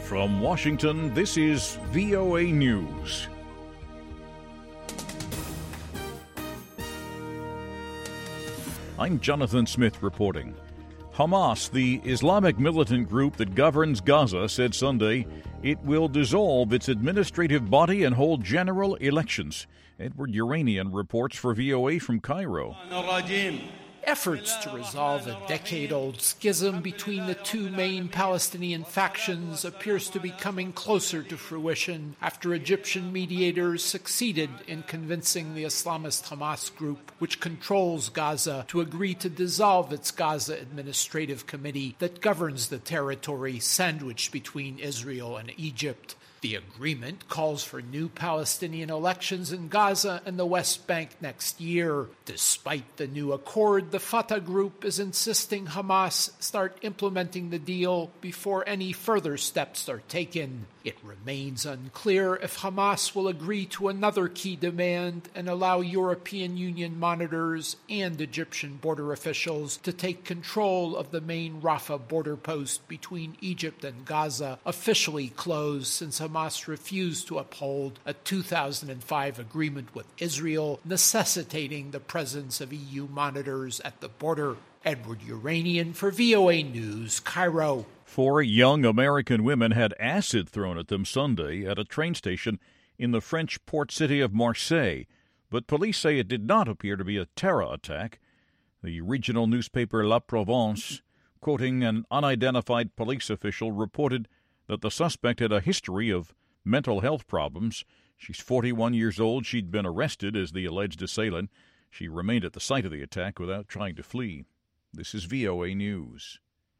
From Washington, this is VOA News. I'm Jonathan Smith reporting. Hamas, the Islamic militant group that governs Gaza, said Sunday it will dissolve its administrative body and hold general elections. Edward Uranian reports for VOA from Cairo. Efforts to resolve a decade-old schism between the two main Palestinian factions appears to be coming closer to fruition after Egyptian mediators succeeded in convincing the Islamist Hamas group, which controls Gaza, to agree to dissolve its Gaza Administrative Committee that governs the territory sandwiched between Israel and Egypt. The agreement calls for new Palestinian elections in Gaza and the West Bank next year. Despite the new accord, the Fatah group is insisting Hamas start implementing the deal before any further steps are taken. It remains unclear if Hamas will agree to another key demand and allow European Union monitors and Egyptian border officials to take control of the main Rafah border post between Egypt and Gaza, officially closed since Hamas refused to uphold a 2005 agreement with Israel, necessitating the presence of EU monitors at the border. Edward Uranian for VOA News, Cairo. 4 young American women had acid thrown at them Sunday at a train station in the French port city of Marseille, but police say it did not appear to be a terror attack. The regional newspaper La Provence, quoting an unidentified police official, reported that the suspect had a history of mental health problems. She's 41 years old. She'd been arrested as the alleged assailant. She remained at the site of the attack without trying to flee. This is VOA News.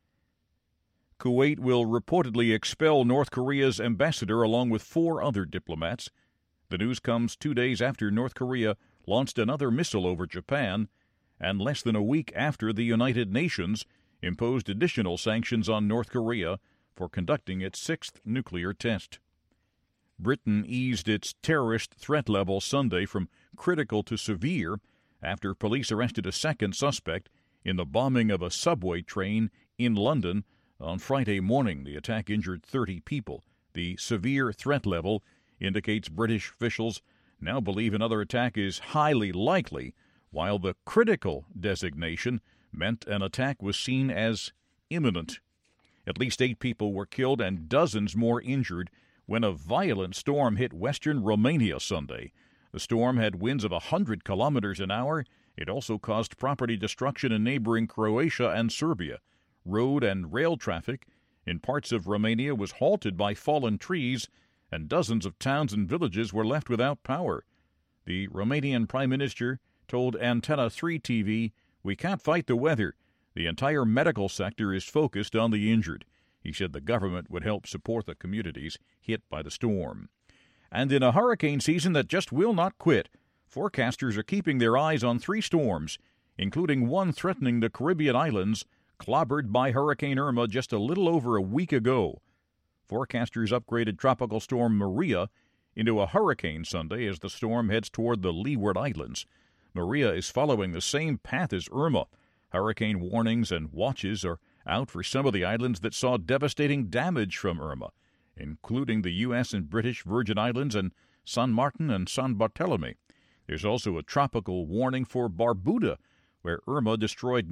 Kuwait will reportedly expel North Korea's ambassador along with 4 other diplomats. The news comes 2 days after North Korea launched another missile over Japan, and less than a week after the United Nations imposed additional sanctions on North Korea for conducting its 6th nuclear test. Britain eased its terrorist threat level Sunday from critical to severe after police arrested a second suspect in the bombing of a subway train in London on Friday morning. The attack injured 30 people. The severe threat level indicates British officials now believe another attack is highly likely, while the critical designation meant an attack was seen as imminent. At least 8 people were killed and dozens more injured when a violent storm hit western Romania Sunday. The storm had winds of 100 kilometers an hour. It also caused property destruction in neighboring Croatia and Serbia. Road and rail traffic in parts of Romania was halted by fallen trees, and dozens of towns and villages were left without power. The Romanian Prime Minister told Antenna 3 TV, "We can't fight the weather. The entire medical sector is focused on the injured." He said the government would help support the communities hit by the storm. And in a hurricane season that just will not quit, forecasters are keeping their eyes on 3 storms, including one threatening the Caribbean islands, clobbered by Hurricane Irma just a little over a week ago. Forecasters upgraded Tropical Storm Maria into a hurricane Sunday as the storm heads toward the Leeward Islands. Maria is following the same path as Irma. Hurricane warnings and watches are out for some of the islands that saw devastating damage from Irma, including the U.S. and British Virgin Islands and San Martin and San Bartolome. There's also a tropical warning for Barbuda, where Irma destroyed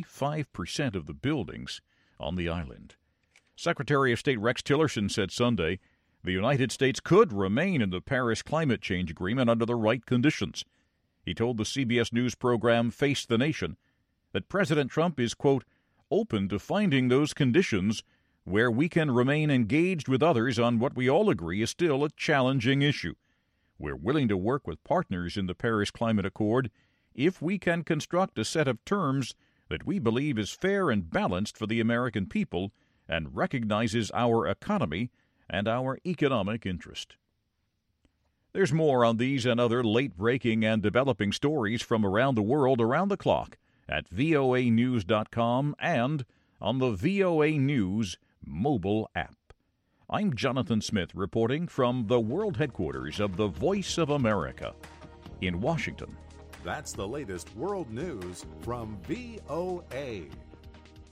95% of the buildings on the island. Secretary of State Rex Tillerson said Sunday the United States could remain in the Paris Climate Change Agreement under the right conditions. He told the CBS News program Face the Nation that President Trump is, quote, open to finding those conditions where we can remain engaged with others on what we all agree is still a challenging issue. We're willing to work with partners in the Paris Climate Accord if we can construct a set of terms that we believe is fair and balanced for the American people and recognizes our economy and our economic interest. There's more on these and other late-breaking and developing stories from around the world around the clock at voanews.com and on the VOA News mobile app. I'm Jonathan Smith reporting from the world headquarters of the Voice of America in Washington. That's the latest world news from VOA.